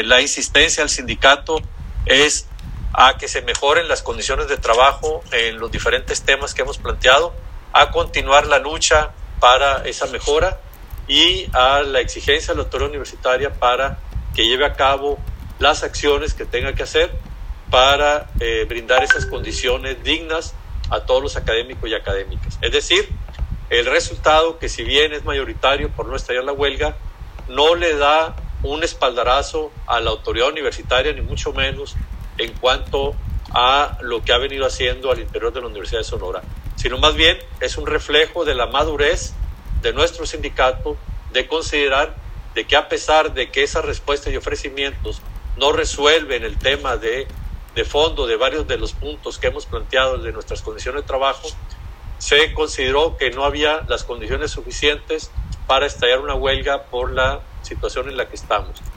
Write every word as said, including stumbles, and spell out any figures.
eh, la insistencia del sindicato es a que se mejoren las condiciones de trabajo en los diferentes temas que hemos planteado, a continuar la lucha para esa mejora y a la exigencia de la autoridad universitaria para que lleve a cabo las acciones que tenga que hacer para eh, brindar esas condiciones dignas a todos los académicos y académicas. Es decir, el resultado, que si bien es mayoritario por no estallar la huelga, no le da un espaldarazo a la autoridad universitaria, ni mucho menos en cuanto a lo que ha venido haciendo al interior de la Universidad de Sonora, sino más bien es un reflejo de la madurez de nuestro sindicato de considerar de que a pesar de que esas respuestas y ofrecimientos no resuelven el tema de, de fondo de varios de los puntos que hemos planteado de nuestras condiciones de trabajo, se consideró que no había las condiciones suficientes para estallar una huelga por la situación en la que estamos.